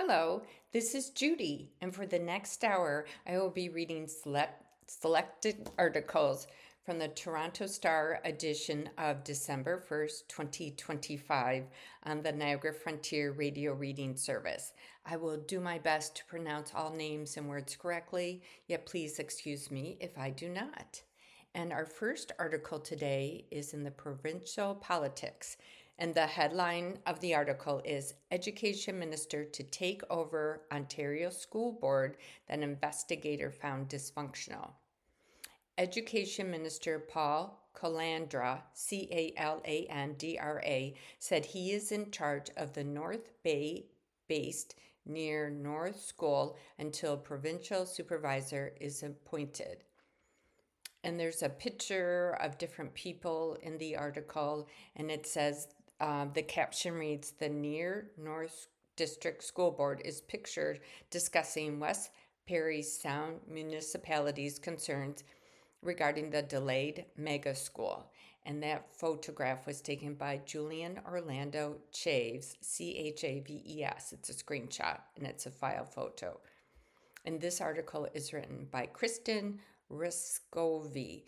Hello, this is Judy, and for the next hour, I will be reading selected articles from the Toronto Star edition of December 1st, 2025, on the Niagara Frontier Radio Reading Service. I will do my best to pronounce all names and words correctly, yet please excuse me if I do not. And our first article today is in the Provincial Politics. And the headline of the article is Education Minister to Take Over Ontario School Board that Investigator Found Dysfunctional. Education Minister Paul Calandra, Calandra, said he is in charge of the North Bay based near North School until provincial supervisor is appointed. And there's a picture of different people in the article, and it says the caption reads, "The Near North District School Board is pictured discussing West Parry Sound Municipality's concerns regarding the delayed mega school." And that photograph was taken by Julian Orlando Chaves, Chaves. It's a screenshot, and it's a file photo. And this article is written by Kristen Ruscovy,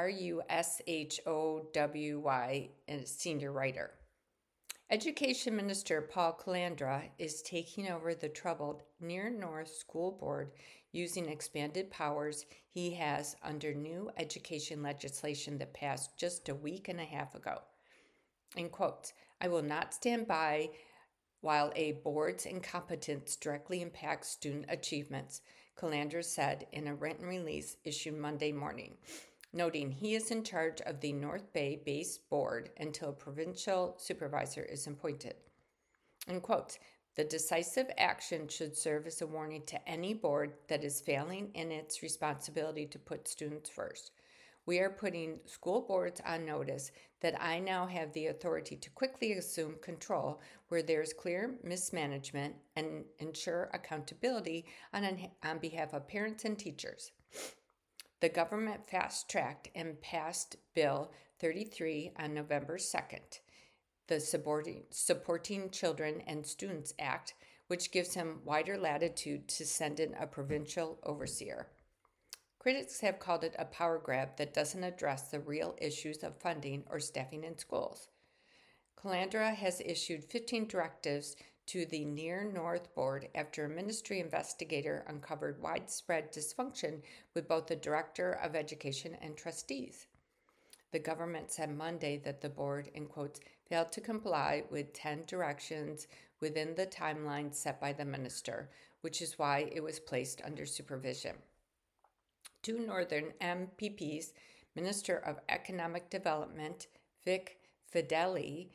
Rushhowy, and senior writer. Education Minister Paul Calandra is taking over the troubled Near North School Board using expanded powers he has under new education legislation that passed just a week and a half ago. In quotes, "I will not stand by while a board's incompetence directly impacts student achievements," Calandra said in a written release issued Monday morning, noting he is in charge of the North Bay-based board until a provincial supervisor is appointed. In quotes, "The decisive action should serve as a warning to any board that is failing in its responsibility to put students first. We are putting school boards on notice that I now have the authority to quickly assume control where there is clear mismanagement and ensure accountability on behalf of parents and teachers." The government fast-tracked and passed Bill 33 on November 2nd, the Supporting Children and Students Act, which gives him wider latitude to send in a provincial overseer. Critics have called it a power grab that doesn't address the real issues of funding or staffing in schools. Calandra has issued 15 directives to the Near North Board after a ministry investigator uncovered widespread dysfunction with both the Director of Education and trustees. The government said Monday that the board, in quotes, failed to comply with 10 directions within the timeline set by the minister, which is why it was placed under supervision. Two Northern MPPs, Minister of Economic Development Vic Fedeli,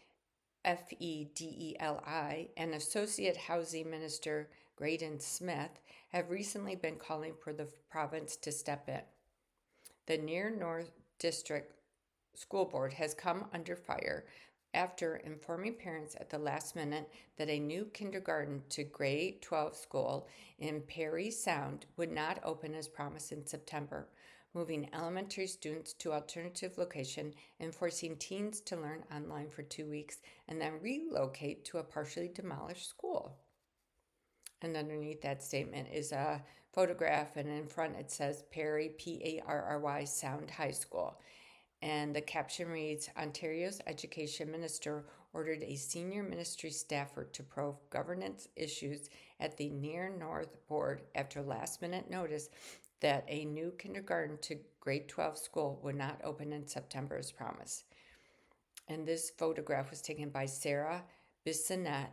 Fedeli, and Associate Housing Minister Graydon Smith have recently been calling for the province to step in. The Near North District School Board has come under fire after informing parents at the last minute that a new kindergarten to grade 12 school in Parry Sound would not open as promised in September, moving elementary students to alternative location and forcing teens to learn online for 2 weeks and then relocate to a partially demolished school. And underneath that statement is a photograph, and in front it says Parry, Parry Sound High School. And the caption reads, "Ontario's Education Minister ordered a senior ministry staffer to probe governance issues at the Near North Board after last-minute notice that a new kindergarten to grade 12 school would not open in September as promised." And this photograph was taken by Sarah Bissonnette,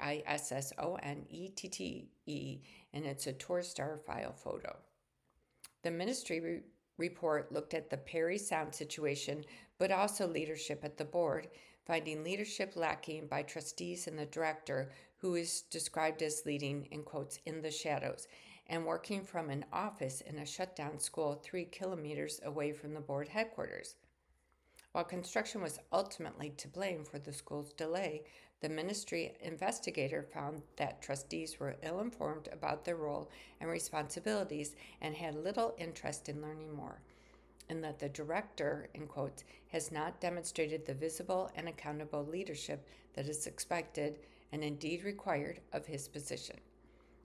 Bissonnette, and it's a Torstar file photo. The ministry report looked at the Parry Sound situation, but also leadership at the board, finding leadership lacking by trustees and the director, who is described as leading, in quotes, "in the shadows," and working from an office in a shutdown school 3 kilometers away from the board headquarters. While construction was ultimately to blame for the school's delay, the ministry investigator found that trustees were ill-informed about their role and responsibilities and had little interest in learning more, and that the director, in quotes, has not demonstrated the visible and accountable leadership that is expected and indeed required of his position.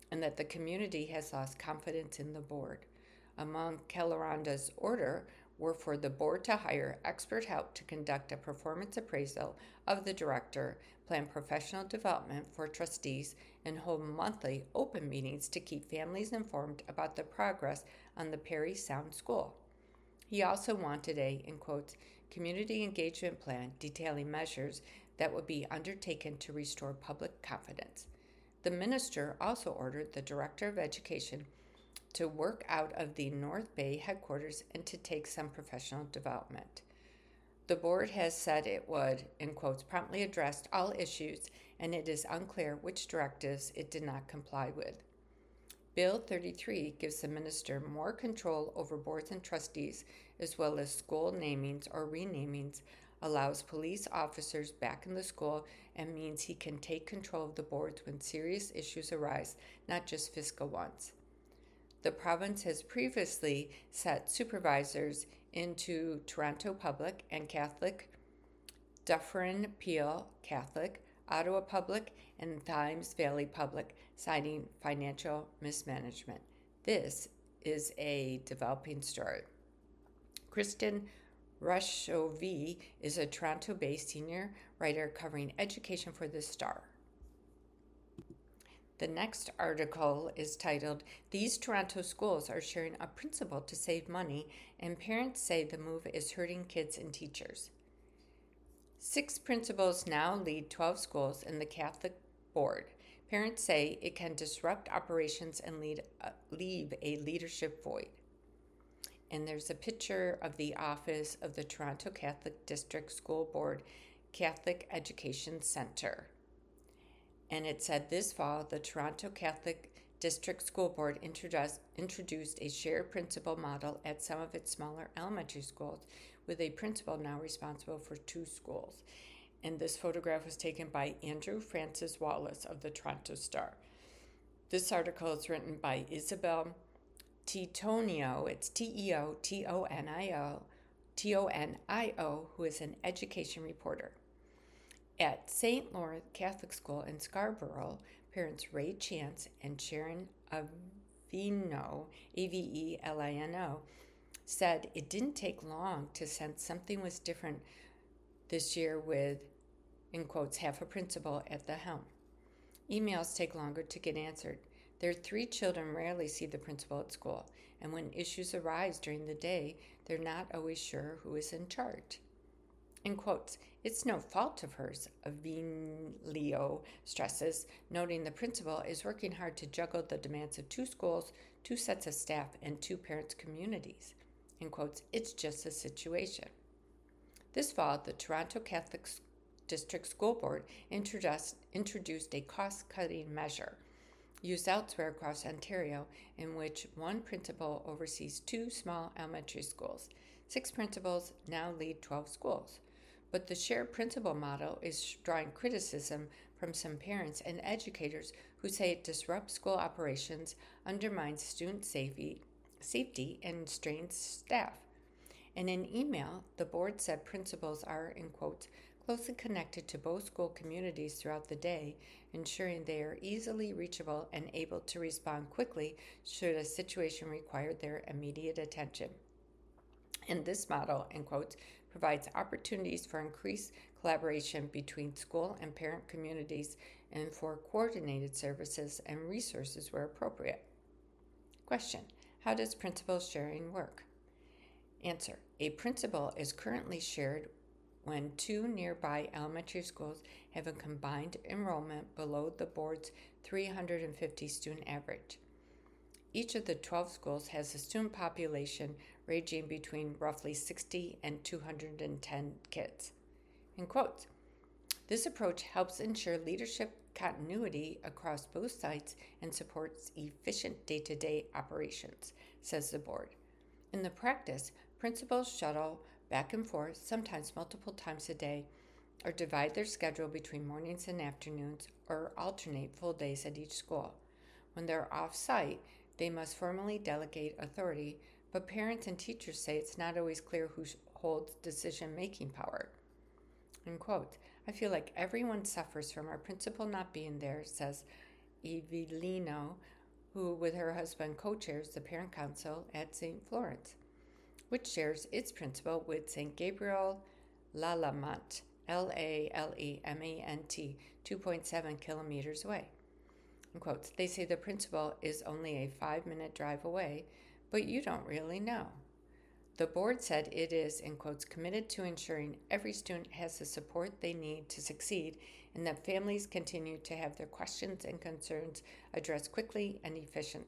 and that the community has lost confidence in the board. Among Caloranda's order were for the board to hire expert help to conduct a performance appraisal of the director, plan professional development for trustees, and hold monthly open meetings to keep families informed about the progress on the Parry Sound School. He also wanted a, in quotes, community engagement plan detailing measures that would be undertaken to restore public confidence. The minister also ordered the director of education to work out of the North Bay headquarters and to take some professional development. The board has said it would, in quotes, promptly address all issues, and it is unclear which directives it did not comply with. Bill 33 gives the minister more control over boards and trustees, as well as school namings or renamings, allows police officers back in the school, and means he can take control of the boards when serious issues arise, not just fiscal ones. The province has previously set supervisors into Toronto Public and Catholic, Dufferin Peel Catholic, Ottawa Public, and Thames Valley Public, citing financial mismanagement. This is a developing story. Kristen Rushovy is a Toronto-based senior writer covering education for The Star. The next article is titled, "These Toronto Schools Are Sharing a Principal to Save Money, and Parents Say the Move is Hurting Kids and Teachers." 6 principals now lead 12 schools in the Catholic Board. Parents say it can disrupt operations and leave a leadership void. And there's a picture of the office of the Toronto Catholic District School Board Catholic Education Center. And it said this fall, the Toronto Catholic District School Board introduced a shared principal model at some of its smaller elementary schools, with a principal now responsible for 2 schools. And this photograph was taken by Andrew Francis Wallace of the Toronto Star. This article is written by Isabel Tetonio, it's Tetonio, who is an education reporter. At St. Lawrence Catholic School in Scarborough, parents Ray Chance and Sharon Avelino, Avelino, said it didn't take long to sense something was different this year with, in quotes, half a principal at the helm. Emails take longer to get answered. Their 3 children rarely see the principal at school, and when issues arise during the day, they're not always sure who is in charge. In quotes, "It's no fault of hers," Avelino stresses, noting the principal is working hard to juggle the demands of 2 schools, 2 sets of staff, and 2 parents' communities. In quotes, "It's just a situation." This fall, the Toronto Catholic District School Board introduced a cost-cutting measure used elsewhere across Ontario, in which 1 principal oversees 2 small elementary schools. 6 principals now lead 12 schools. But the shared principal model is drawing criticism from some parents and educators who say it disrupts school operations, undermines student safety, and strains staff. In an email, the board said principals are, in quotes, closely connected to both school communities throughout the day, ensuring they are easily reachable and able to respond quickly should a situation require their immediate attention. And this model, in quotes, provides opportunities for increased collaboration between school and parent communities and for coordinated services and resources where appropriate. Question: how does principal sharing work? Answer: a principal is currently shared when 2 nearby elementary schools have a combined enrollment below the board's 350 student average. Each of the 12 schools has a student population ranging between roughly 60 and 210 kids. In quotes, this approach helps ensure leadership continuity across both sites and supports efficient day-to-day operations, says the board. In the practice, principals shuttle back and forth, sometimes multiple times a day, or divide their schedule between mornings and afternoons, or alternate full days at each school. When they're off-site, they must formally delegate authority, but parents and teachers say it's not always clear who holds decision-making power. In quote, I feel like everyone suffers from our principal not being there, says Avelino, who with her husband co-chairs the parent council at St. Florence, which shares its principal with St. Gabriel Lalemant, Lalemant, 2.7 kilometers away. In quotes, they say the principal is only a 5-minute drive away, but you don't really know. The board said it is, in quotes, committed to ensuring every student has the support they need to succeed and that families continue to have their questions and concerns addressed quickly and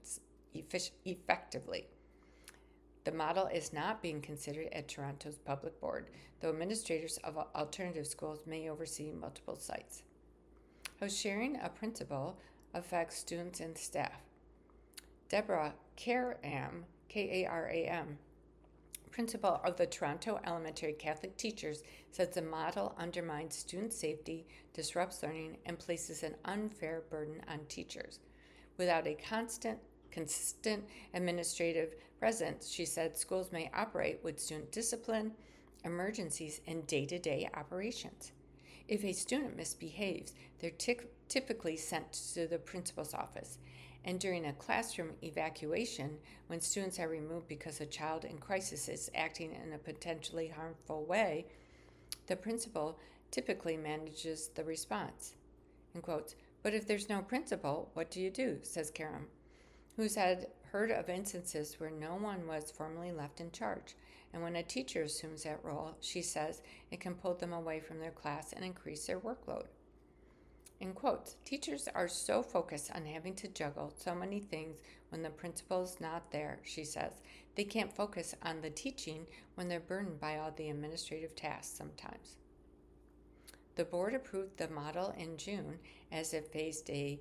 effectively. The model is not being considered at Toronto's public board, though administrators of alternative schools may oversee multiple sites. How sharing a principal affects students and staff. Deborah Karam, Karam, principal of the Toronto Elementary Catholic Teachers, says the model undermines student safety, disrupts learning, and places an unfair burden on teachers. Without a consistent administrative presence, she said schools may operate with student discipline, emergencies, and day-to-day operations. If a student misbehaves, they're typically sent to the principal's office. And during a classroom evacuation, when students are removed because a child in crisis is acting in a potentially harmful way, the principal typically manages the response. In quotes, but if there's no principal, what do you do, says Karam, who's heard of instances where no one was formally left in charge. And when a teacher assumes that role, she says it can pull them away from their class and increase their workload. In quotes, teachers are so focused on having to juggle so many things when the principal's not there, she says. They can't focus on the teaching when they're burdened by all the administrative tasks sometimes. The board approved the model in June as it faced a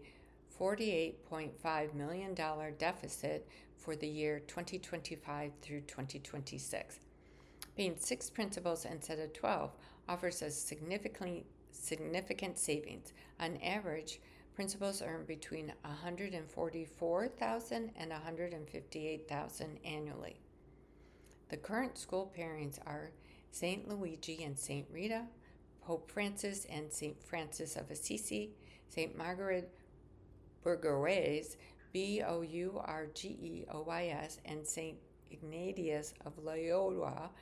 $48.5 million deficit for the year 2025 through 2026. Paying 6 principals instead of 12 offers a significant savings. On average, principals earn between $144,000 and $158,000 annually. The current school pairings are St. Luigi and St. Rita, Pope Francis and St. Francis of Assisi, St. Margaret Bourgeois, Bourgeois, and St. Ignatius of Loyola,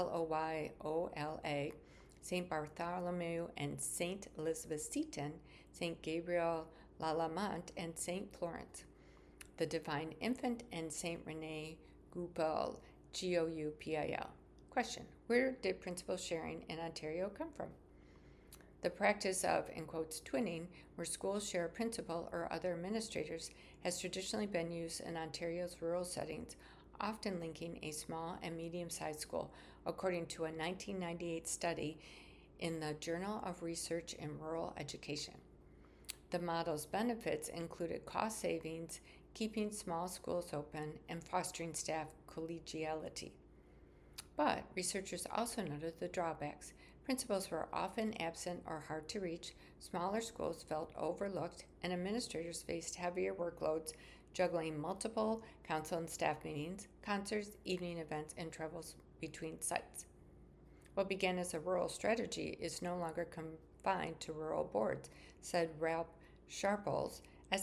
Loyola, St. Bartholomew and St. Elizabeth Seton, St. Gabriel Lalemant, and St. Florence, the Divine Infant, and St. Rene Goupil, Goupil. Question: where did principal sharing in Ontario come from? The practice of, in quotes, twinning, where schools share a principal or other administrators, has traditionally been used in Ontario's rural settings, often linking a small and medium-sized school, according to a 1998 study in the Journal of Research in Rural Education. The model's benefits included cost savings, keeping small schools open, and fostering staff collegiality. But researchers also noted the drawbacks. Principals were often absent or hard to reach, smaller schools felt overlooked, and administrators faced heavier workloads juggling multiple council and staff meetings, concerts, evening events, and travels between sites. What began as a rural strategy is no longer confined to rural boards, said Ralph Sharples,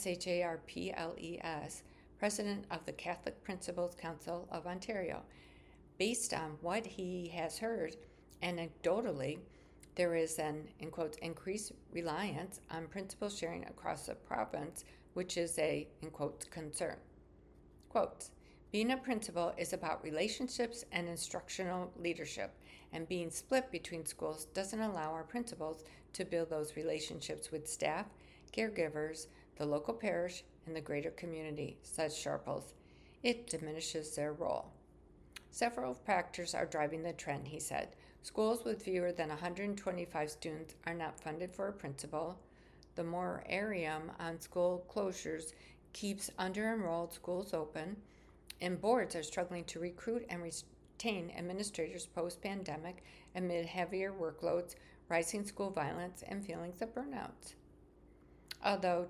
Sharples, president of the Catholic Principals Council of Ontario. Based on what he has heard, anecdotally, there is an, in quotes, increased reliance on principal sharing across the province, which is a, in quotes, concern. Quotes, being a principal is about relationships and instructional leadership, and being split between schools doesn't allow our principals to build those relationships with staff, caregivers, the local parish, and the greater community, says Sharples. It diminishes their role. Several factors are driving the trend, he said. Schools with fewer than 125 students are not funded for a principal. The moratorium on school closures keeps under-enrolled schools open, and boards are struggling to recruit and retain administrators post-pandemic amid heavier workloads, rising school violence, and feelings of burnout. Although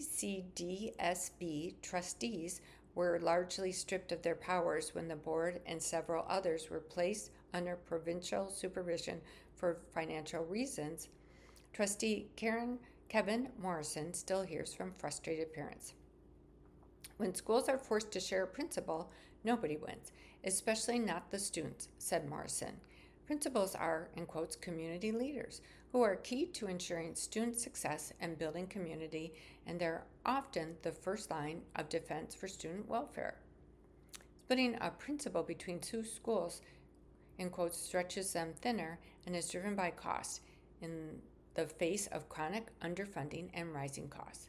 TCDSB trustees were largely stripped of their powers when the board and several others were placed under provincial supervision for financial reasons, trustee Kevin Morrison still hears from frustrated parents. When schools are forced to share a principal, nobody wins, especially not the students, said Morrison. Principals are, in quotes, community leaders who are key to ensuring student success and building community, and they're often the first line of defense for student welfare. Splitting a principal between two schools, in quotes, stretches them thinner and is driven by cost in the face of chronic underfunding and rising costs.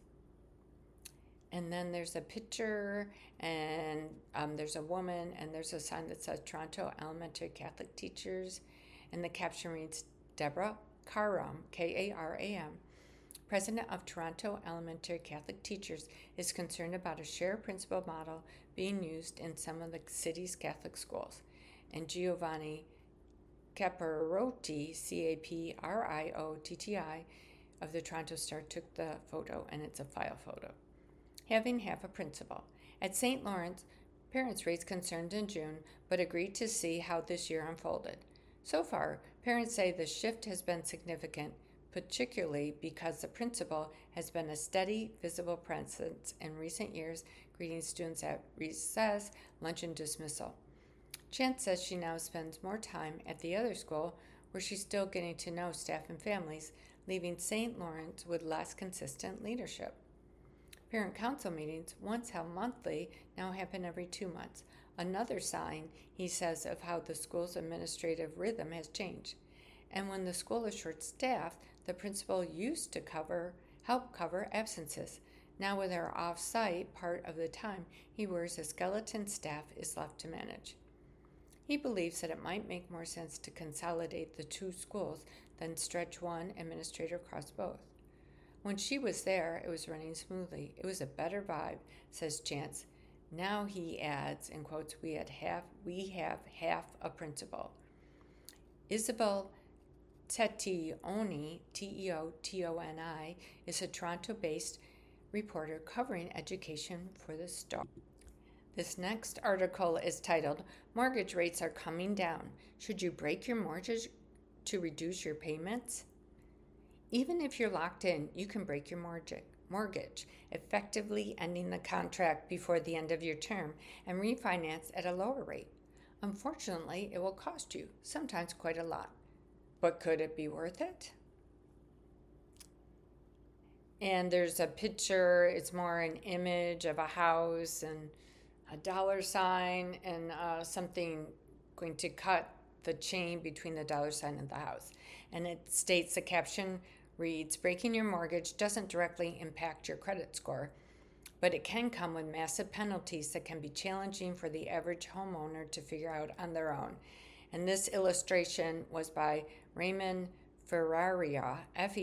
And then there's a picture, and there's a woman, and there's a sign that says Toronto Elementary Catholic Teachers, and the caption reads, Deborah Karam, K-A-R-A-M, president of Toronto Elementary Catholic Teachers, is concerned about a shared principal model being used in some of the city's Catholic schools. And Giovanni Caprioti, C-A-P-R-I-O-T-T-I, of the Toronto Star took the photo, and it's a file photo. Having half a principal. At St. Lawrence, parents raised concerns in June, but agreed to see how this year unfolded. So far, parents say the shift has been significant, particularly because the principal has been a steady, visible presence in recent years, greeting students at recess, lunch, and dismissal. Chance says she now spends more time at the other school, where she's still getting to know staff and families, leaving St. Lawrence with less consistent leadership. Parent council meetings, once held monthly, now happen every 2 months. Another sign, he says, of how the school's administrative rhythm has changed. And when the school is short-staffed, the principal used to help cover absences. Now with her off-site part of the time, he wears a skeleton staff is left to manage. He believes that it might make more sense to consolidate the two schools than stretch one administrator across both. When she was there, it was running smoothly. It was a better vibe, says Chance. Now, he adds, in quotes, we have half a principal. Isabel Teotoni, Teotoni, is a Toronto-based reporter covering education for the Star. This next article is titled, Mortgage Rates Are Coming Down. Should you break your mortgage to reduce your payments? Even if you're locked in, you can break your mortgage, effectively ending the contract before the end of your term and refinance at a lower rate. Unfortunately, it will cost you, sometimes quite a lot. But could it be worth it? And there's a picture, it's more an image of a house and a dollar sign and something going to cut the chain between the dollar sign and the house. And it states, the caption reads, breaking your mortgage doesn't directly impact your credit score, but it can come with massive penalties that can be challenging for the average homeowner to figure out on their own. And this illustration was by Raymond Ferraria,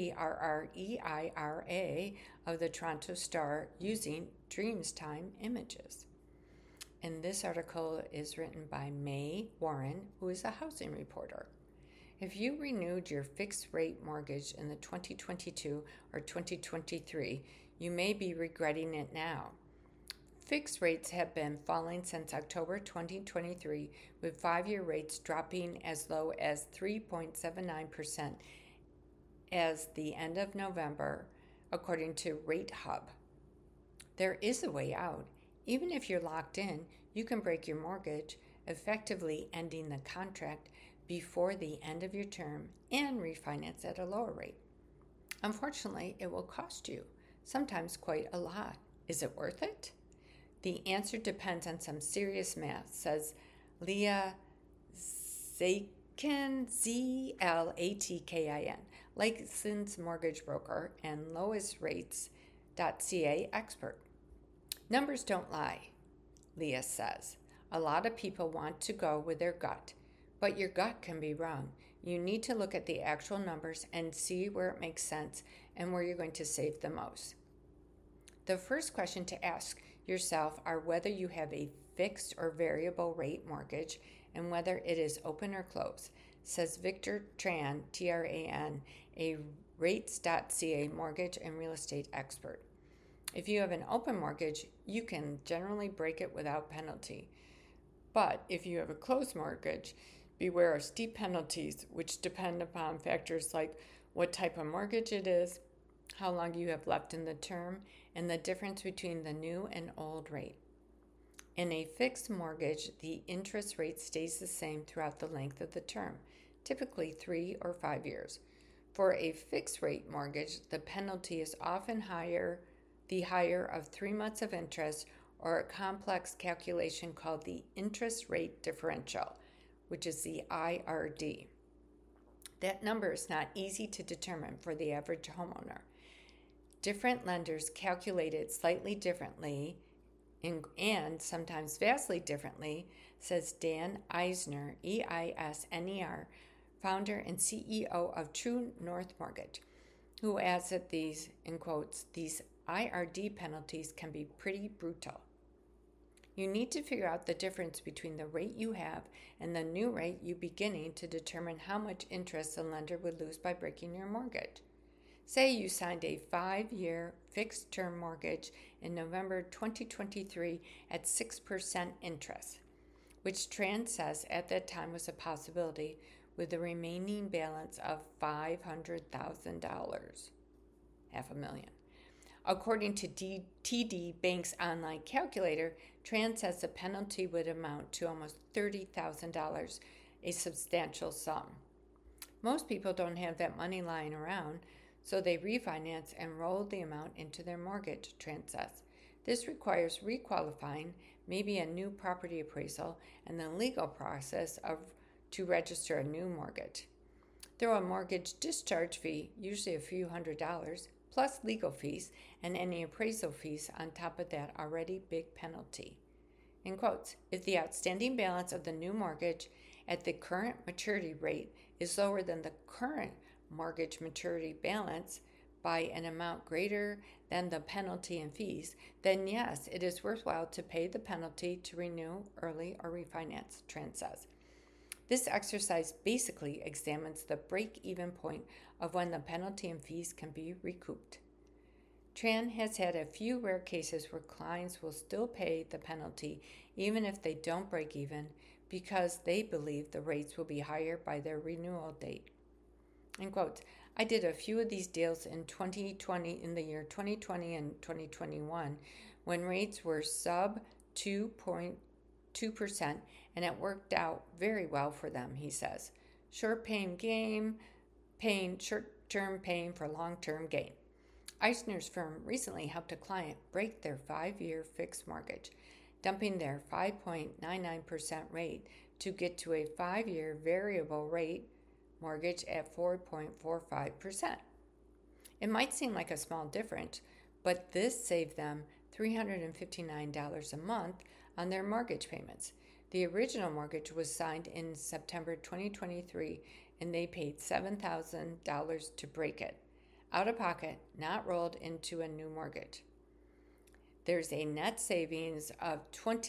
F-E-R-R-E-I-R-A, of the Toronto Star, using Dreamstime images. And this article is written by May Warren, who is a housing reporter. If you renewed your fixed-rate mortgage in the 2022 or 2023, you may be regretting it now. Fixed rates have been falling since October 2023, with 5-year rates dropping as low as 3.79% as the end of November, according to Rate Hub. There is a way out. Even if you're locked in, you can break your mortgage, effectively ending the contract before the end of your term and refinance at a lower rate. Unfortunately, it will cost you, sometimes quite a lot. Is it worth it? The answer depends on some serious math, says Leah Zatkin, Z-L-A-T-K-I-N, licensed mortgage broker and lowestrates.ca expert. Numbers don't lie, Leah says. A lot of people want to go with their gut, but your gut can be wrong. You need to look at the actual numbers and see where it makes sense and where you're going to save the most. The first question to ask yourself are whether you have a fixed or variable rate mortgage and whether it is open or closed, says Victor Tran, T-R-A-N, a rates.ca mortgage and real estate expert. If you have an open mortgage, you can generally break it without penalty. But if you have a closed mortgage, beware of steep penalties, which depend upon factors like what type of mortgage it is, how long you have left in the term, and the difference between the new and old rate. In a fixed mortgage, the interest rate stays the same throughout the length of the term, typically 3 or 5 years. For a fixed rate mortgage, the penalty is often the higher of 3 months of interest, or a complex calculation called the interest rate differential, which is the IRD. That number is not easy to determine for the average homeowner. Different lenders calculate it slightly differently and sometimes vastly differently, says Dan Eisner, Eisner, founder and CEO of True North Mortgage, who adds that these, in quotes, these IRD penalties can be pretty brutal. You need to figure out the difference between the rate you have and the new rate you beginning to determine how much interest the lender would lose by breaking your mortgage. Say you signed a 5-year fixed-term mortgage in November 2023 at 6% interest, which Tran says at that time was a possibility, with a remaining balance of $500,000, $500,000. According to TD Bank's online calculator, Tran says the penalty would amount to almost $30,000, a substantial sum. Most people don't have that money lying around, so they refinance and roll the amount into their mortgage, Tran says. This requires requalifying, maybe a new property appraisal, and the legal process to register a new mortgage. Throw a mortgage discharge fee, usually a few $100s, plus legal fees and any appraisal fees on top of that already big penalty. In quotes, if the outstanding balance of the new mortgage at the current maturity rate is lower than the current mortgage maturity balance by an amount greater than the penalty and fees, then yes, it is worthwhile to pay the penalty to renew early or refinance, Tran says. This exercise basically examines the break-even point of when the penalty and fees can be recouped. Tran has had a few rare cases where clients will still pay the penalty even if they don't break even because they believe the rates will be higher by their renewal date. In quotes, I did a few of these deals in the year 2020 and 2021 when rates were sub 2.2%, and it worked out very well for them, he says. Short-term pain for long-term gain. Eisner's firm recently helped a client break their 5-year fixed mortgage, dumping their 5.99% rate to get to a 5-year variable rate mortgage at 4.45%. It might seem like a small difference, but this saved them $359 a month on their mortgage payments. The original mortgage was signed in September 2023, and they paid $7,000 to break it, out of pocket, not rolled into a new mortgage. There's a net savings of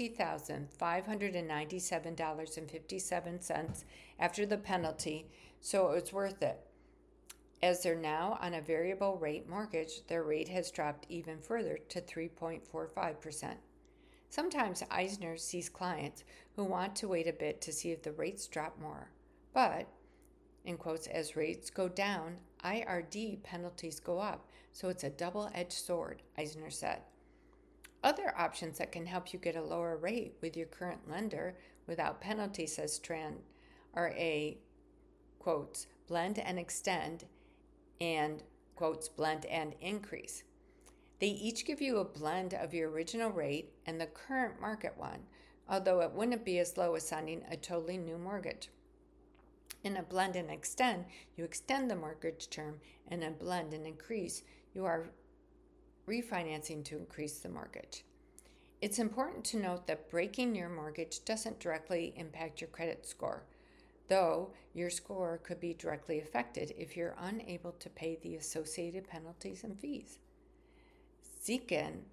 $20,597.57 after the penalty, so it was worth it. As they're now on a variable rate mortgage, their rate has dropped even further to 3.45%. Sometimes Eisner sees clients who want to wait a bit to see if the rates drop more. But, in quotes, as rates go down, IRD penalties go up, so it's a double-edged sword, Eisner said. Other options that can help you get a lower rate with your current lender without penalty, says Tran, are a, quotes, blend and extend and, quotes, blend and increase. They each give you a blend of your original rate and the current market one, although it wouldn't be as low as signing a totally new mortgage. In a blend and extend, you extend the mortgage term, and in a blend and increase, you are refinancing to increase the mortgage. It's important to note that breaking your mortgage doesn't directly impact your credit score, though your score could be directly affected if you're unable to pay the associated penalties and fees. Zlatkin,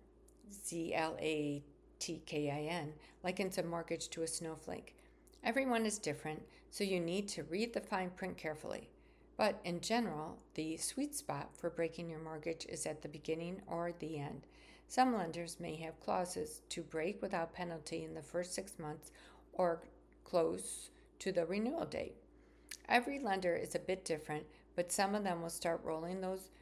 Zlatkin, likens a mortgage to a snowflake. Everyone is different, so you need to read the fine print carefully. But in general, the sweet spot for breaking your mortgage is at the beginning or the end. Some lenders may have clauses to break without penalty in the first 6 months or close to the renewal date. Every lender is a bit different, but some of them will start rolling those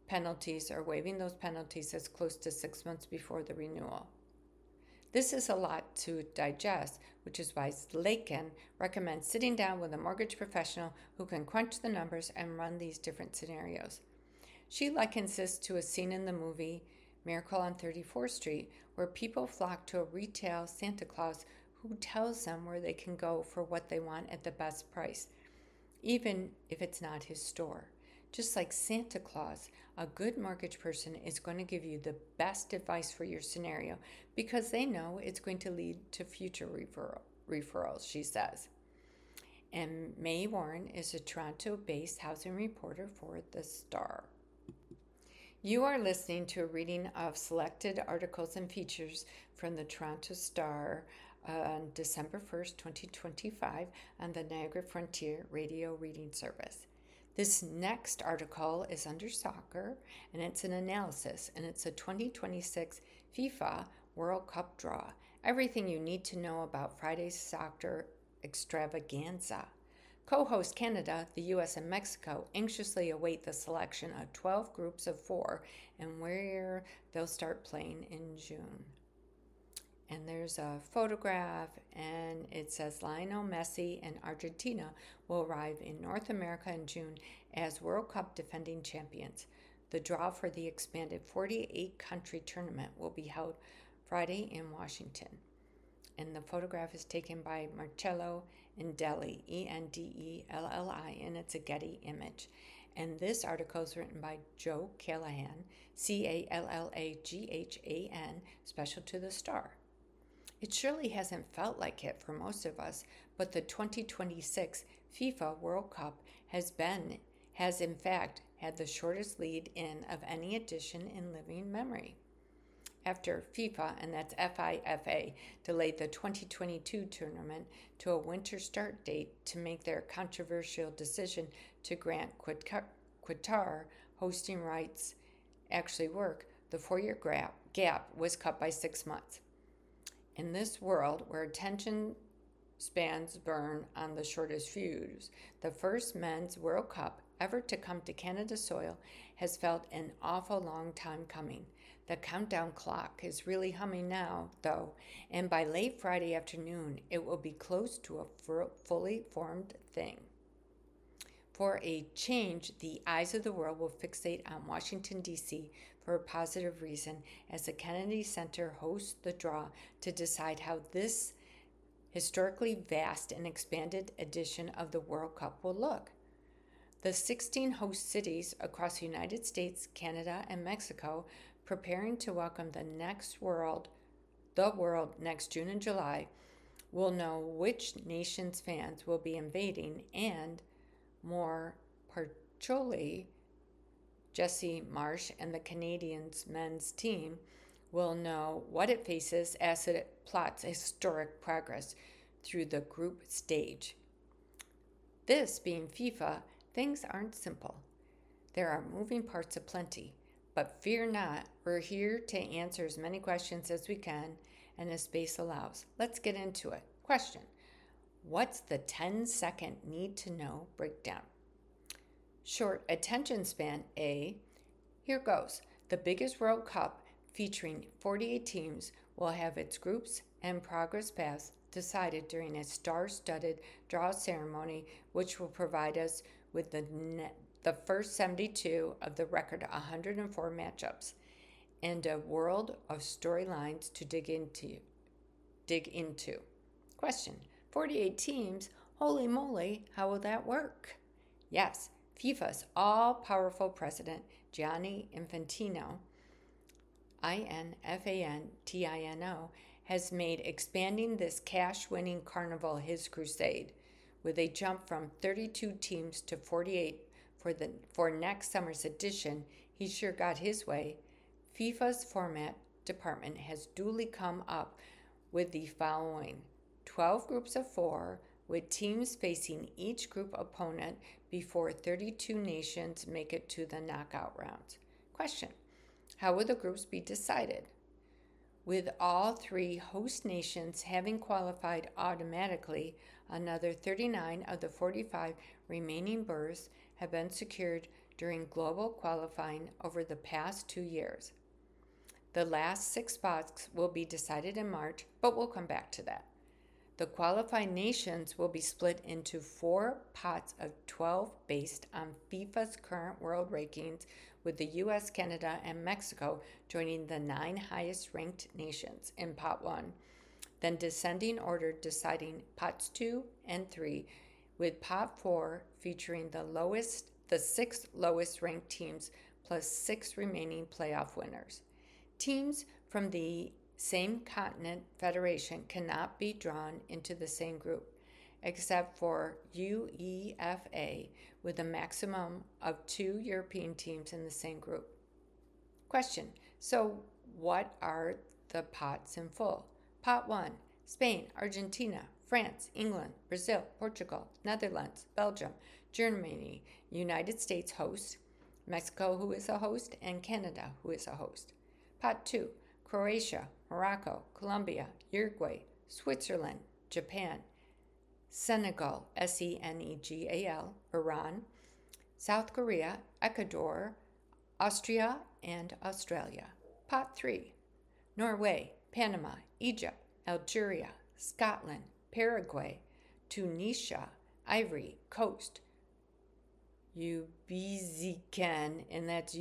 penalties or waiving those penalties as close to 6 months before the renewal. This is a lot to digest, which is why Lakin recommends sitting down with a mortgage professional who can crunch the numbers and run these different scenarios. She likens this to a scene in the movie Miracle on 34th Street, where people flock to a retail Santa Claus who tells them where they can go for what they want at the best price, even if it's not his store. Just like Santa Claus, a good mortgage person is going to give you the best advice for your scenario because they know it's going to lead to future referrals, she says. And May Warren is a Toronto-based housing reporter for The Star. You are listening to a reading of selected articles and features from the Toronto Star on December 1st, 2025 on the Niagara Frontier Radio Reading Service. This next article is under soccer, and it's an analysis, and it's a 2026 FIFA World Cup draw. Everything you need to know about Friday's soccer extravaganza. Co-host Canada, the U.S., and Mexico anxiously await the selection of 12 groups of 4 and where they'll start playing in June. And there's a photograph, and it says Lionel Messi and Argentina will arrive in North America in June as World Cup defending champions. The draw for the expanded 48-country tournament will be held Friday in Washington. And the photograph is taken by Marcello Endelli, Endelli, and it's a Getty image. And this article is written by Joe Callahan, Callaghan, special to The Star. It surely hasn't felt like it for most of us, but the 2026 FIFA World Cup has in fact had the shortest lead-in of any edition in living memory. After FIFA, and that's FIFA, delayed the 2022 tournament to a winter start date to make their controversial decision to grant Qatar hosting rights actually work, the 4-year gap was cut by 6 months. In this world where attention spans burn on the shortest fuse, the first men's World Cup ever to come to Canada soil has felt an awful long time coming. The countdown clock is really humming now, though, and by late Friday afternoon, it will be close to a fully formed thing. For a change, the eyes of the world will fixate on Washington, D.C. for a positive reason as the Kennedy Center hosts the draw to decide how this historically vast and expanded edition of the World Cup will look. The 16 host cities across the United States, Canada, and Mexico preparing to welcome the world next June and July will know which nation's fans will be invading, and more particularly, Jesse Marsh and the Canadiens men's team will know what it faces as it plots historic progress through the group stage. This being FIFA, things aren't simple. There are moving parts aplenty, but fear not, we're here to answer as many questions as we can and as space allows. Let's get into it. Question: what's the 10-second need to know breakdown? Short attention span A. Here goes. The biggest World Cup, featuring 48 teams, will have its groups and progress paths decided during a star-studded draw ceremony, which will provide us with the first 72 of the record 104 matchups and a world of storylines to dig into. Question: 48 teams? Holy moly, how will that work? Yes, FIFA's all-powerful president, Gianni Infantino, Infantino, has made expanding this cash-winning carnival his crusade, with a jump from 32 teams to 48 for next summer's edition. He sure got his way. FIFA's format department has duly come up with the following: 12 groups of 4, with teams facing each group opponent before 32 nations make it to the knockout rounds. Question: how will the groups be decided? With all 3 host nations having qualified automatically, another 39 of the 45 remaining berths have been secured during global qualifying over the past 2 years. The last 6 spots will be decided in March, but we'll come back to that. The qualifying nations will be split into 4 pots of 12 based on FIFA's current world rankings, with the US, Canada, and Mexico joining the 9 highest ranked nations in Pot 1, then descending order deciding Pots 2 and 3, with Pot 4 featuring the 6 lowest ranked teams plus 6 remaining playoff winners. Teams from the same continent federation cannot be drawn into the same group, except for UEFA, with a maximum of 2 European teams in the same group. Question: so what are the pots in full? Pot 1, Spain, Argentina, France, England, Brazil, Portugal, Netherlands, Belgium, Germany, United States host, Mexico, who is a host, and Canada, who is a host. Pot 2, Croatia, Morocco, Colombia, Uruguay, Switzerland, Japan, Senegal, Senegal, Iran, South Korea, Ecuador, Austria, and Australia. Pot 3, Norway, Panama, Egypt, Algeria, Scotland, Paraguay, Tunisia, Ivory Coast, Uzbekistan, and that's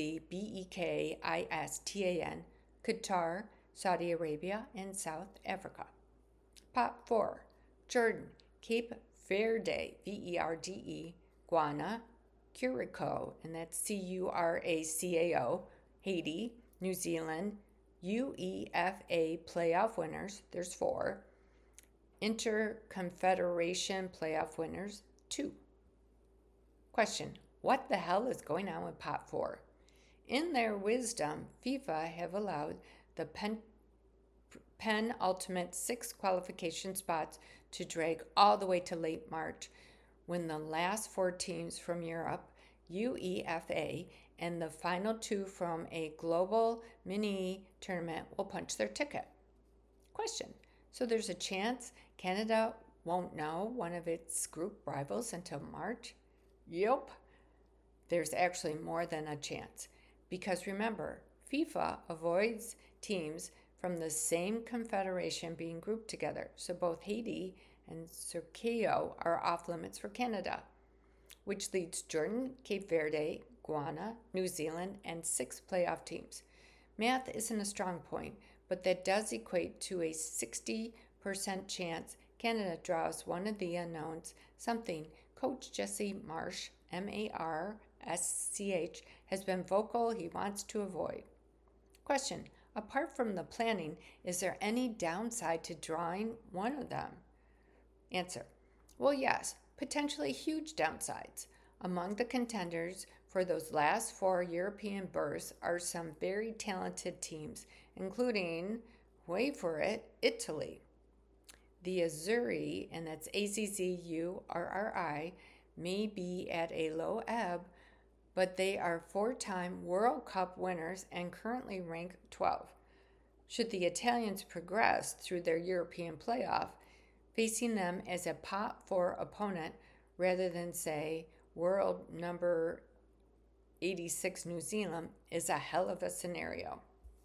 Uzbekistan, Qatar, Saudi Arabia, and South Africa. Pot 4, Jordan, Cape Verde, Verde, Ghana, Curacao, and that's Curacao, Haiti, New Zealand, UEFA playoff winners, there's 4, Interconfederation playoff winners, 2. Question: what the hell is going on with Pot 4? In their wisdom, FIFA have allowed the penultimate 6 qualification spots to drag all the way to late March, when the last 4 teams from Europe, UEFA, and the final 2 from a global mini tournament will punch their ticket. Question: so there's a chance Canada won't know one of its group rivals until March? Yup. There's actually more than a chance. Because remember, FIFA avoids teams from the same confederation being grouped together, so both Haiti and Curacao are off limits for Canada, which leads Jordan, Cape Verde, Ghana, New Zealand, and 6 playoff teams. Math isn't a strong point, but that does equate to a 60% chance Canada draws one of the unknowns, something Coach Jesse Marsch, Marsch, has been vocal he wants to avoid. Question: apart from the planning, is there any downside to drawing one of them? Answer: well, yes, potentially huge downsides. Among the contenders for those last 4 European berths are some very talented teams, including, wait for it, Italy. The Azzurri, and that's Azzurri, may be at a low ebb, but they are 4-time World Cup winners and currently rank 12. Should the Italians progress through their European playoff, facing them as a Pot 4 opponent rather than, say, world number 86 New Zealand is a hell of a scenario.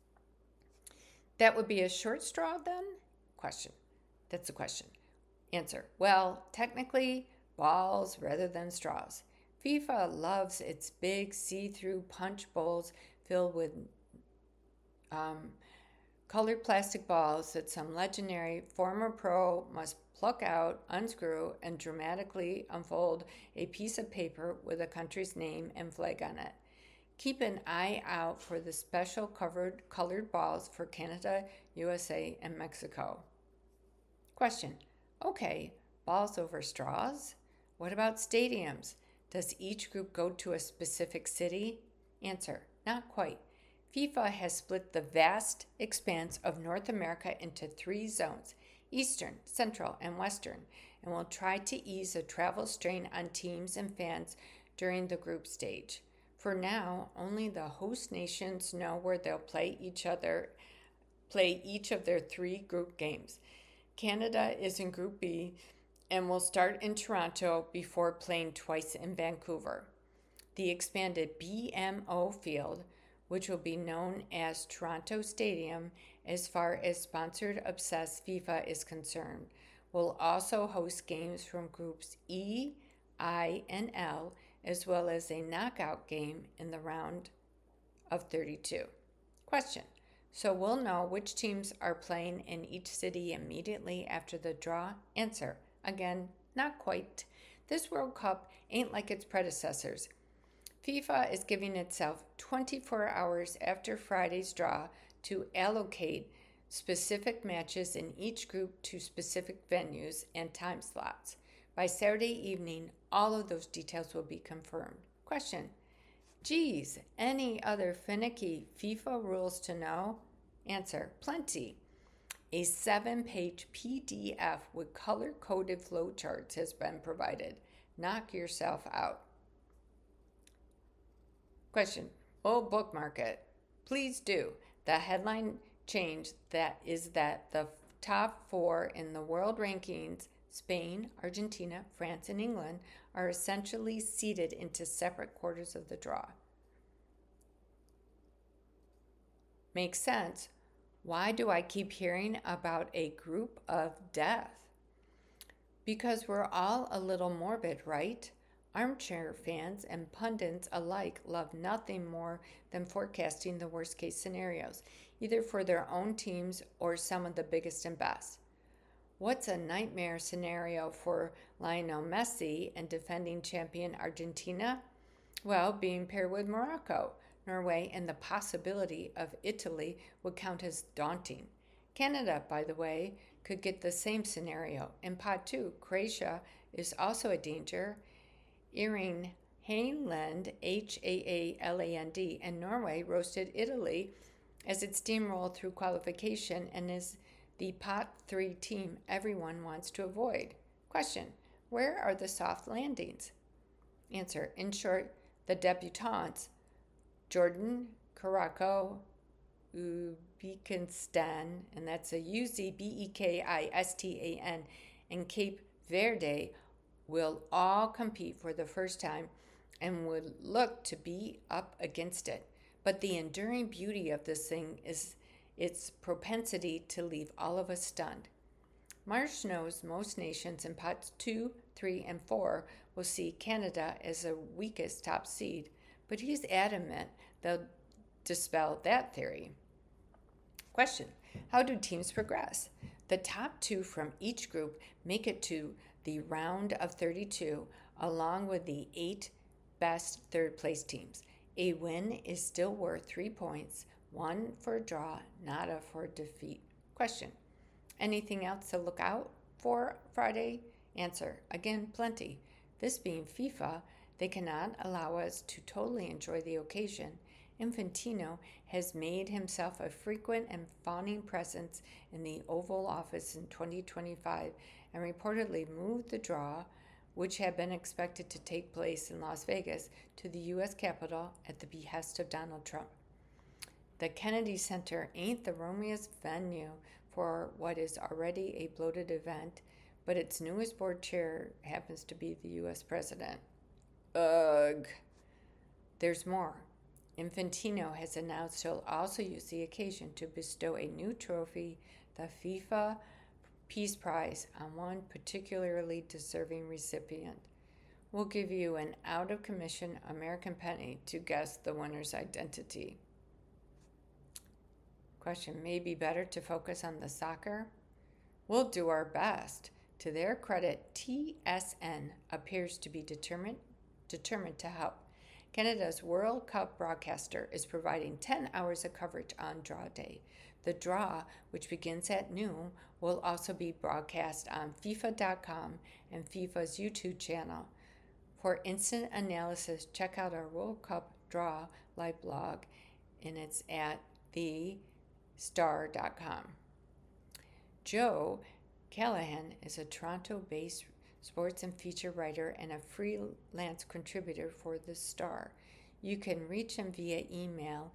That would be a short straw then? Question. That's the question. Answer: well, technically, balls rather than straws. FIFA loves its big see-through punch bowls filled with colored plastic balls that some legendary former pro must pluck out, unscrew, and dramatically unfold a piece of paper with a country's name and flag on it. Keep an eye out for the special colored balls for Canada, USA, and Mexico. Question: okay, balls over straws? What about stadiums? Does each group go to a specific city? Answer: not quite. FIFA has split the vast expanse of North America into 3 zones: Eastern, Central, and Western, and will try to ease the travel strain on teams and fans during the group stage. For now, only the host nations know where they'll play each of their 3 group games. Canada is in Group B and will start in Toronto before playing twice in Vancouver. The expanded BMO field, which will be known as Toronto Stadium as far as sponsored obsessed FIFA is concerned, will also host games from groups E, I, and L, as well as a knockout game in the round of 32. Question. So we'll know which teams are playing in each city immediately after the draw? Answer. Again, not quite. This World Cup ain't like its predecessors. FIFA is giving itself 24 hours after Friday's draw to allocate specific matches in each group to specific venues and time slots. By Saturday evening, all of those details will be confirmed. Question. Geez, any other finicky FIFA rules to know? Answer. Plenty. A 7-page PDF with color-coded flowcharts has been provided. Knock yourself out. Question. Oh, bookmark it. Please do. The headline change is that the top 4 in the world rankings, Spain, Argentina, France, and England, are essentially seeded into separate quarters of the draw. Makes sense. Why do I keep hearing about a group of death? Because we're all a little morbid, right? Armchair fans and pundits alike love nothing more than forecasting the worst case scenarios, either for their own teams or some of the biggest and best. What's a nightmare scenario for Lionel Messi and defending champion Argentina? Well, being paired with Morocco, Norway, and the possibility of Italy would count as daunting. Canada, by the way, could get the same scenario. In Pot 2, Croatia is also a danger. Erling Haaland, Haaland, and Norway roasted Italy as it steamrolled through qualification and is the Pot 3 team everyone wants to avoid. Question. Where are the soft landings? Answer. In short, the debutantes, Jordan, Morocco, Uzbekistan, and that's a Uzbekistan, and Cape Verde will all compete for the first time and would look to be up against it. But the enduring beauty of this thing is its propensity to leave all of us stunned. Marsh knows most nations in pots 2, 3, and 4 will see Canada as the weakest top seed, but he's adamant they'll dispel that theory. Question. How do teams progress? The top 2 from each group make it to the round of 32, along with the 8 best third-place teams. A win is still worth 3 points, 1 for a draw, not a for defeat. Question. Anything else to look out for Friday? Answer. Again, plenty. This being FIFA, they cannot allow us to totally enjoy the occasion. Infantino has made himself a frequent and fawning presence in the Oval Office in 2025 and reportedly moved the draw, which had been expected to take place in Las Vegas, to the U.S. Capitol at the behest of Donald Trump. The Kennedy Center ain't the roomiest venue for what is already a bloated event, but its newest board chair happens to be the U.S. president. Ugh. There's more. Infantino has announced he'll also use the occasion to bestow a new trophy, the FIFA Peace Prize, on one particularly deserving recipient. We'll give you an out-of-commission American penny to guess the winner's identity. Question. Maybe better to focus on the soccer? We'll do our best. To their credit, TSN appears to be determined to help. Canada's World Cup broadcaster is providing 10 hours of coverage on draw day. The draw, which begins at noon, will also be broadcast on FIFA.com and FIFA's YouTube channel. For instant analysis, check out our World Cup Draw live blog, and it's at thestar.com. Joe Callahan is a Toronto-based sports and feature writer and a freelance contributor for The Star. You can reach him via email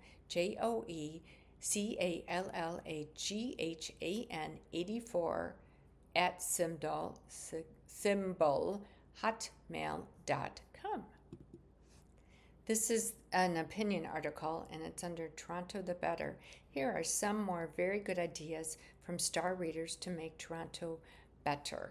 joecallaghan84 at symbol hotmail.com. This is an opinion article and it's under Toronto the Better. Here are some more very good ideas from star readers to make Toronto better.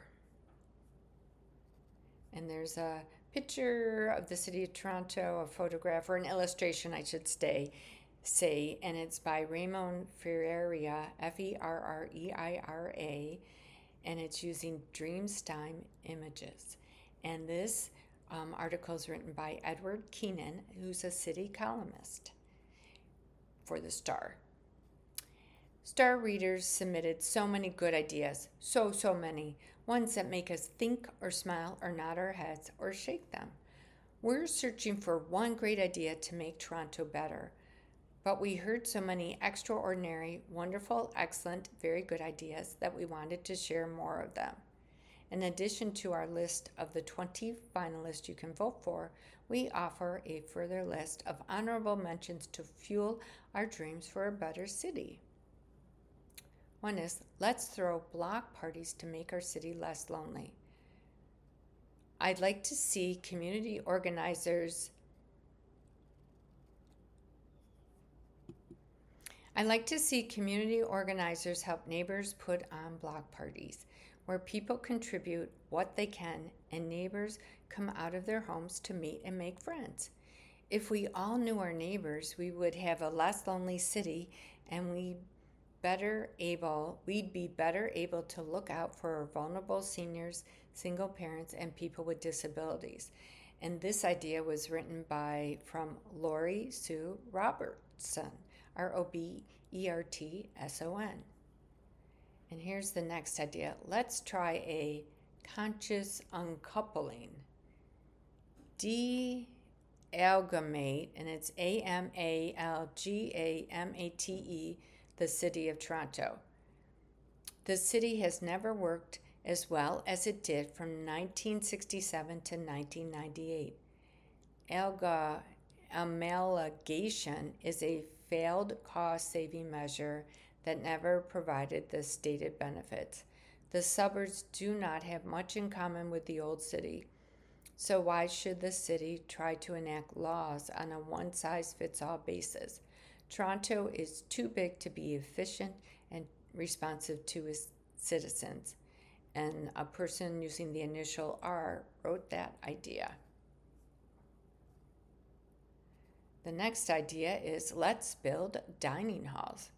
And there's a picture of the city of Toronto, a photograph, or an illustration, I should say, and it's by Ramon Ferreira, Ferreira, and it's using Dreamstime images. And this article is written by Edward Keenan, who's a city columnist for the Star. Star readers submitted so many good ideas, so many, ones that make us think or smile or nod our heads or shake them. We're searching for one great idea to make Toronto better, but we heard so many extraordinary, wonderful, excellent, very good ideas that we wanted to share more of them. In addition to our list of the 20 finalists you can vote for, we offer a further list of honorable mentions to fuel our dreams for a better city. One is, let's throw block parties to make our city less lonely. I'd like to see community organizers help neighbors put on block parties where people contribute what they can and neighbors come out of their homes to meet and make friends. If we all knew our neighbors, we would have a less lonely city and we'd be better able to look out for our vulnerable seniors, single parents, and people with disabilities. And this idea was written from Lori Sue Robertson, Robertson. And here's the next idea. Let's try a conscious uncoupling. Amalgamate, and it's Amalgamate, the City of Toronto. The city has never worked as well as it did from 1967 to 1998. Amalgamation is a failed cost-saving measure that never provided the stated benefits. The suburbs do not have much in common with the old city. So why should the city try to enact laws on a one-size-fits-all basis? Toronto is too big to be efficient and responsive to its citizens. And a person using the initial R wrote that idea. The next idea is let's build dining halls.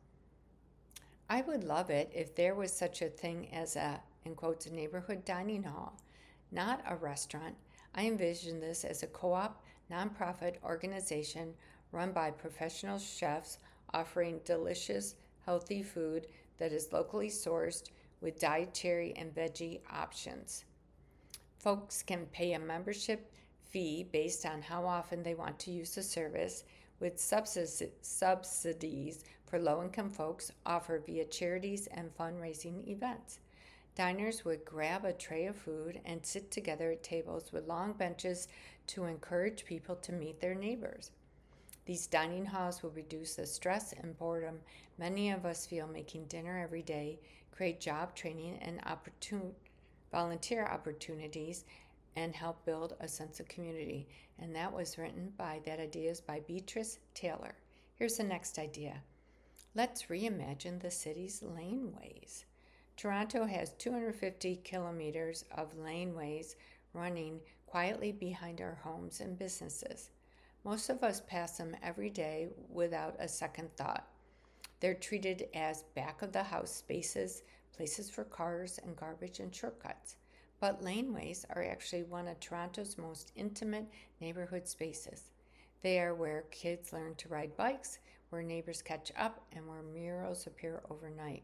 I would love it if there was such a thing as a, in quotes, a neighborhood dining hall, not a restaurant. I envision this as a co-op, nonprofit organization run by professional chefs offering delicious, healthy food that is locally sourced with dietary and veggie options. Folks can pay a membership fee based on how often they want to use the service, with subsidies for low-income folks offered via charities and fundraising events. Diners would grab a tray of food and sit together at tables with long benches to encourage people to meet their neighbors. These dining halls will reduce the stress and boredom many of us feel making dinner every day, create job training and volunteer opportunities, and help build a sense of community. And that idea is by Beatrice Taylor. Here's the next idea. Let's reimagine the city's laneways. Toronto has 250 kilometers of laneways running quietly behind our homes and businesses. Most of us pass them every day without a second thought. They're treated as back-of-the-house spaces, places for cars and garbage and shortcuts. But laneways are actually one of Toronto's most intimate neighborhood spaces. They are where kids learn to ride bikes, where neighbors catch up, and where murals appear overnight.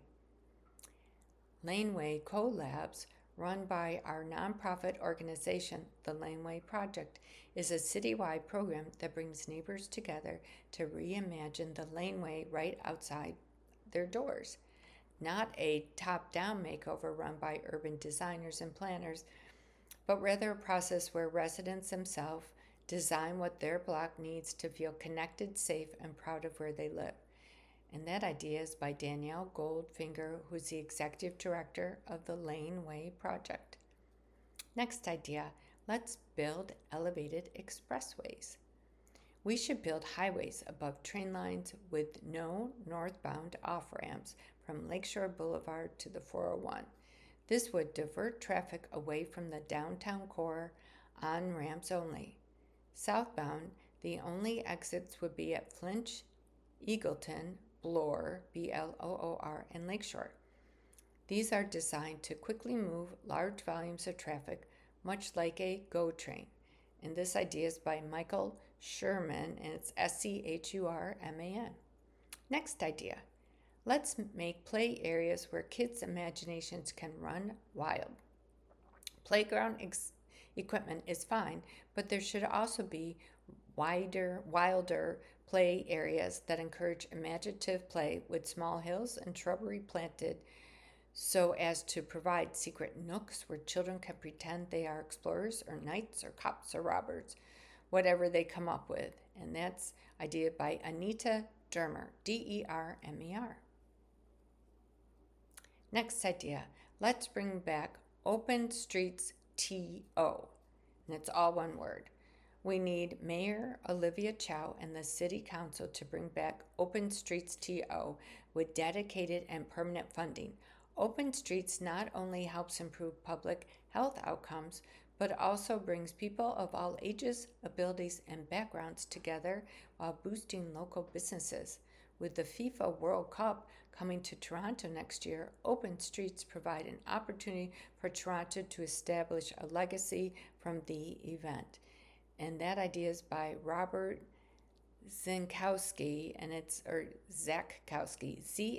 Laneway Collabs, run by our nonprofit organization, the Laneway Project, is a citywide program that brings neighbors together to reimagine the laneway right outside their doors. Not a top-down makeover run by urban designers and planners, but rather a process where residents themselves design what their block needs to feel connected, safe, and proud of where they live. And that idea is by Danielle Goldfinger, who's the executive director of the Laneway Project. Next idea, let's build elevated expressways. We should build highways above train lines with no northbound off ramps from Lakeshore Boulevard to the 401. This would divert traffic away from the downtown core on ramps only. Southbound, the only exits would be at Flint, Eagleton, Bloor, Bloor, and Lakeshore. These are designed to quickly move large volumes of traffic, much like a GO train. And this idea is by Michael Sherman, and it's Schurman. Next idea. Let's make play areas where kids' imaginations can run wild. Playground equipment is fine, but there should also be wilder play areas that encourage imaginative play with small hills and shrubbery planted so as to provide secret nooks where children can pretend they are explorers or knights or cops or robbers, whatever they come up with. And that's idea by Anita Dermer, Dermer. Next idea, let's bring back Open Streets TO, and it's all one word. We need Mayor Olivia Chow and the City Council to bring back Open Streets TO with dedicated and permanent funding. Open Streets not only helps improve public health outcomes, but also brings people of all ages, abilities, and backgrounds together while boosting local businesses. With the FIFA World Cup coming to Toronto next year, Open Streets provide an opportunity for Toronto to establish a legacy from the event. And that idea is by Robert Zinkowski, and it's Zackowski,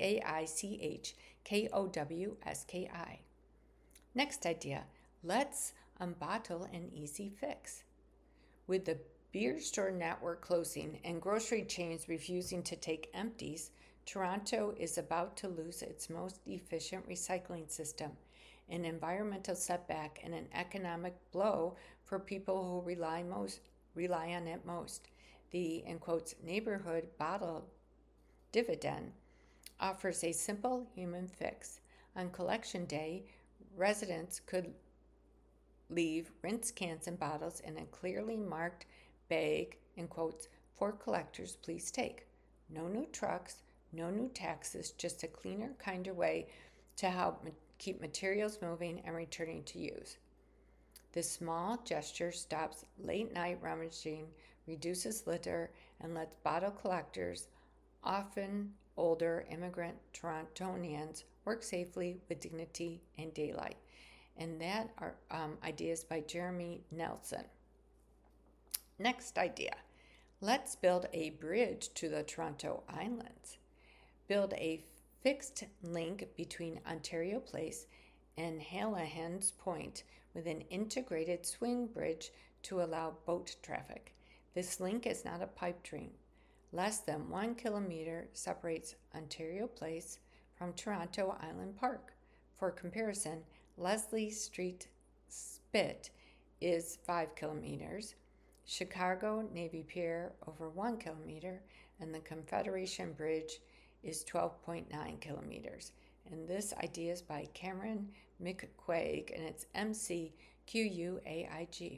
Zaichkowski. Next idea, let's unbottle an easy fix. With the beer store network closing and grocery chains refusing to take empties, Toronto is about to lose its most efficient recycling system, an environmental setback and an economic blow for people who rely on it most. The, in quotes, neighborhood bottle dividend offers a simple human fix. On collection day, residents could leave rinsed cans and bottles in a clearly marked bag, in quotes, for collectors, please take. No new trucks, no new taxes, just a cleaner, kinder way to help keep materials moving and returning to use. This small gesture stops late night rummaging, reduces litter, and lets bottle collectors, often older immigrant Torontonians, work safely with dignity and daylight. And that are ideas by Jeremy Nelson. Next idea, let's build a bridge to the Toronto Islands. Build a fixed link between Ontario Place and Halahan's Point with an integrated swing bridge to allow boat traffic. This link is not a pipe dream. Less than 1 kilometer separates Ontario Place from Toronto Island Park. For comparison, Leslie Street Spit is 5 kilometers, Chicago Navy Pier over 1 kilometer, and the Confederation Bridge is 12.9 kilometers. And this idea is by Cameron McQuaig, and it's McQuaig.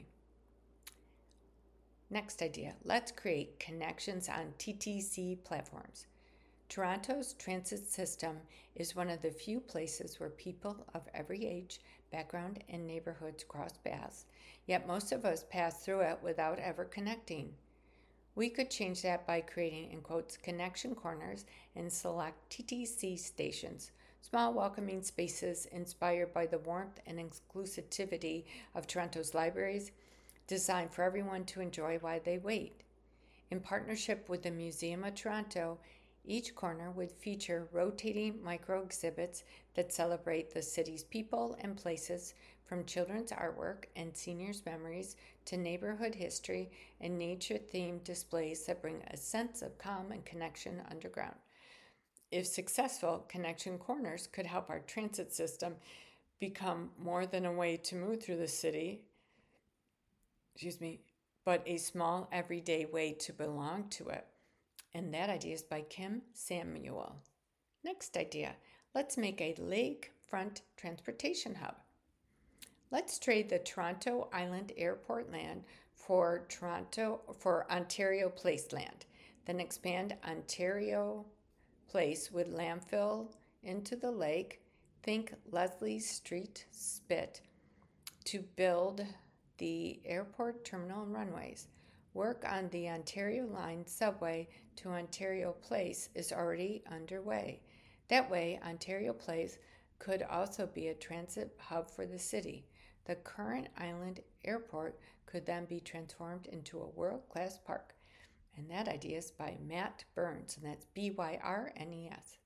Next idea, let's create connections on TTC platforms. Toronto's transit system is one of the few places where people of every age, background, and neighborhoods cross paths, yet most of us pass through it without ever connecting. We could change that by creating, in quotes, connection corners and select TTC stations, small welcoming spaces inspired by the warmth and exclusivity of Toronto's libraries, designed for everyone to enjoy while they wait. In partnership with the Museum of Toronto, each corner would feature rotating micro exhibits that celebrate the city's people and places, from children's artwork and seniors' memories to neighborhood history and nature-themed displays that bring a sense of calm and connection underground. If successful, connection corners could help our transit system become more than a way to move through the city, but a small everyday way to belong to it. And that idea is by Kim Samuel. Next idea, let's make a lakefront transportation hub. Let's trade the Toronto Island Airport land for Ontario Place land. Then expand Ontario Place with landfill into the lake. Think Leslie Street Spit to build the airport terminal and runways. Work on the Ontario Line subway to Ontario Place is already underway. That way, Ontario Place could also be a transit hub for the city. The current island airport could then be transformed into a world-class park. And that idea is by Matt Burns, and that's Byrnes.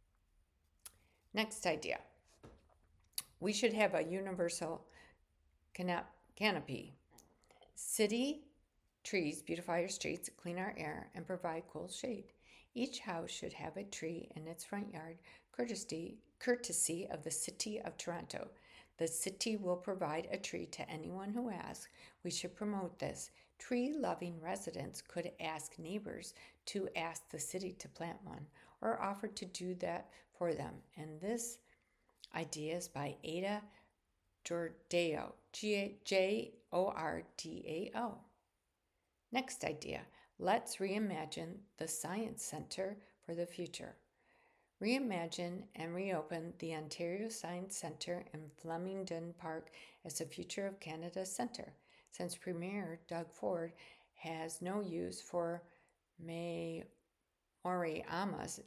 Next idea. We should have a universal canopy. City trees beautify our streets, clean our air, and provide cool shade. Each house should have a tree in its front yard, courtesy of the City of Toronto. The city will provide a tree to anyone who asks. We should promote this. Tree-loving residents could ask neighbors to ask the city to plant one or offer to do that for them. And this idea is by Ada Jordao, Jordao. Next idea, let's reimagine the Science Center for the future. Reimagine and reopen the Ontario Science Centre in Flemington Park as the Future of Canada Centre, since Premier Doug Ford has no use for Moriyama's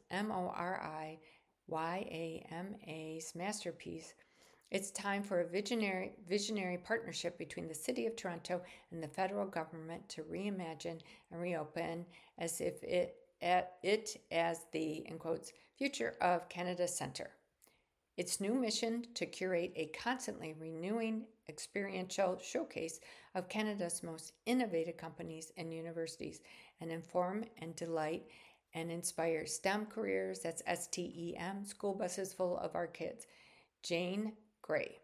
Moriyama's masterpiece. It's time for a visionary partnership between the City of Toronto and the federal government to reimagine and reopen as if it as the, in quotes, Future of Canada Centre. Its new mission to curate a constantly renewing experiential showcase of Canada's most innovative companies and universities and inform and delight and inspire STEM careers, that's STEM, school buses full of our kids. Jane Gray.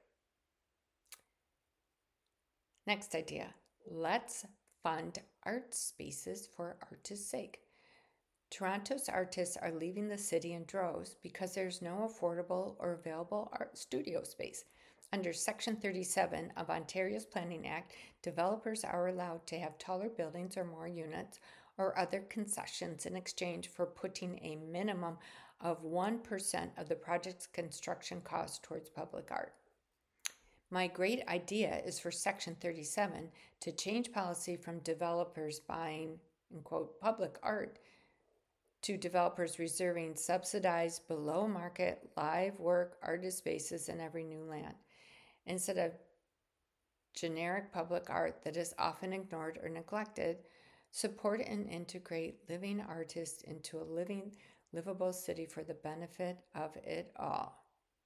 Next idea, let's fund art spaces for artists' sake. Toronto's artists are leaving the city in droves because there's no affordable or available art studio space. Under Section 37 of Ontario's Planning Act, developers are allowed to have taller buildings or more units or other concessions in exchange for putting a minimum of 1% of the project's construction cost towards public art. My great idea is for Section 37 to change policy from developers buying, in quote, public art to developers reserving subsidized below market live work artist spaces in every new land. Instead of generic public art that is often ignored or neglected, support and integrate living artists into a livable city for the benefit of it all.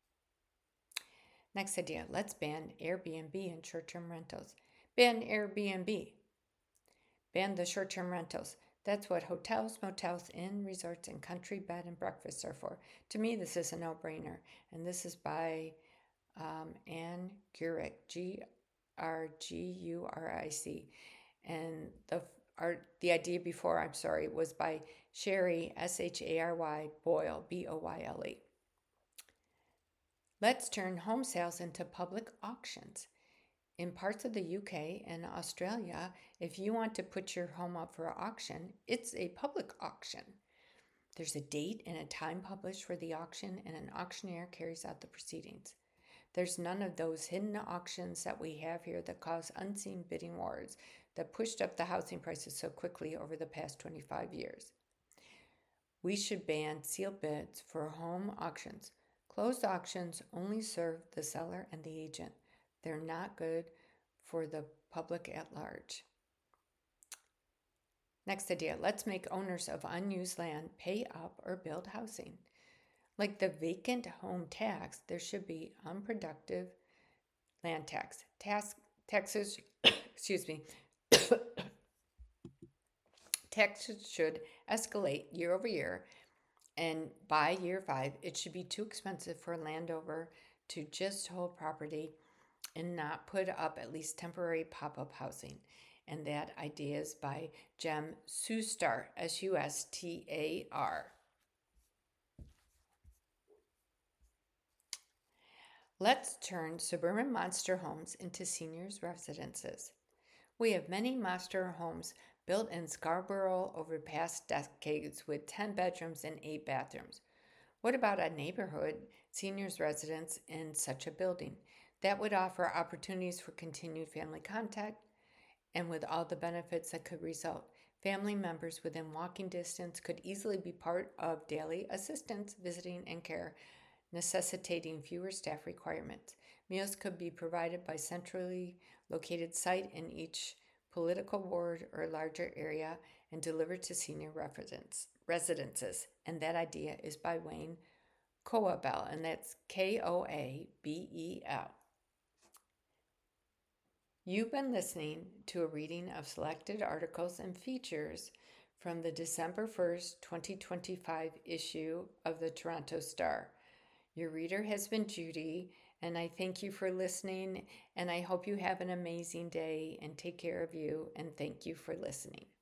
Next idea, let's ban Airbnb and short-term rentals. Ban Airbnb. Ban the short-term rentals. That's what hotels, motels, inn, resorts, and country bed and breakfasts are for. To me, this is a no-brainer. And this is by Anne Guric, Grguric. And the idea before, was by Sherry, Shary Boyle, Boyle. Let's turn home sales into public auctions. In parts of the UK and Australia, if you want to put your home up for auction, it's a public auction. There's a date and a time published for the auction, and an auctioneer carries out the proceedings. There's none of those hidden auctions that we have here that cause unseen bidding wars that pushed up the housing prices so quickly over the past 25 years. We should ban sealed bids for home auctions. Closed auctions only serve the seller and the agent. They're not good for the public at large. Next idea, let's make owners of unused land pay up or build housing. Like the vacant home tax, there should be unproductive land tax. Taxes taxes should escalate year over year, and by year 5, it should be too expensive for a landowner to just hold property and not put up at least temporary pop-up housing. And that idea is by Jem Sustar, Sustar. Let's turn suburban monster homes into seniors' residences. We have many master homes built in Scarborough over past decades with 10 bedrooms and 8 bathrooms. What about a neighborhood seniors residence in such a building? That would offer opportunities for continued family contact and with all the benefits that could result. Family members within walking distance could easily be part of daily assistance, visiting, and care, necessitating fewer staff requirements. Meals could be provided by centrally located site in each political ward or larger area and delivered to senior residences. And that idea is by Wayne Koabel, and that's Koabel. You've been listening to a reading of selected articles and features from the December 1st, 2025 issue of the Toronto Star. Your reader has been Judy, and I thank you for listening, and I hope you have an amazing day and take care of you, and thank you for listening.